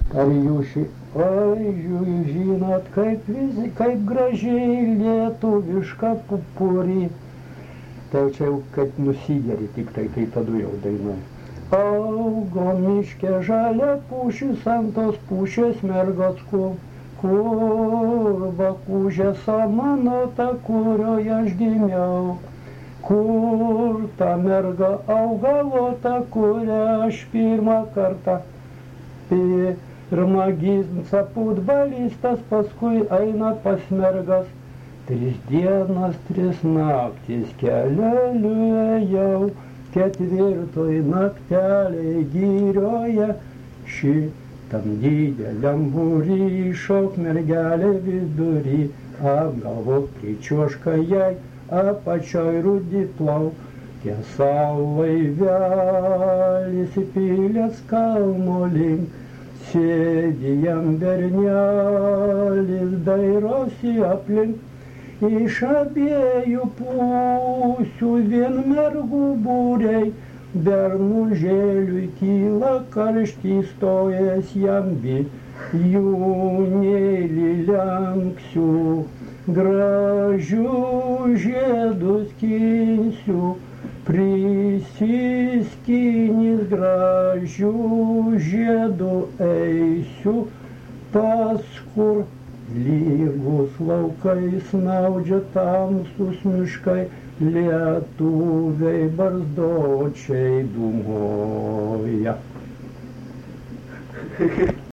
Ar jūs žinot, kaip gražiai lietuviška pupurį. Tai čia jau kaip nusigeri, tik tai tada jau dainuoja. Augo miške žalia pušis, ant tos pušės mergos kur bakūžė samanota, kurioje aš gimiau. Kur ta merga augalota, kurią aš pirmą kartą. Pirmą ginsa futbolistas, paskui eina pas mergas. 3 dienas, 3 naktis keleliu ėjau, 4 naktelėj girioje, šitam dideliam būry šok mergelė vidury, apgalvok pričiuoška jai, apačioj rudi plaukia laivelis įpylęs kalno link, sėdi jam bernelis, dairosi aplink. Iš abiejų pusių vien mergų būriai, bernužėliui kyla karštį, stojęs jam bijūnėlį lenksiu, gražių žiedų skinsiu, prisiskynis gražių žiedų eisiu, paskur lygus laukai snaudžia tamsus miškai, lietuviai barzdočiai dūmoja.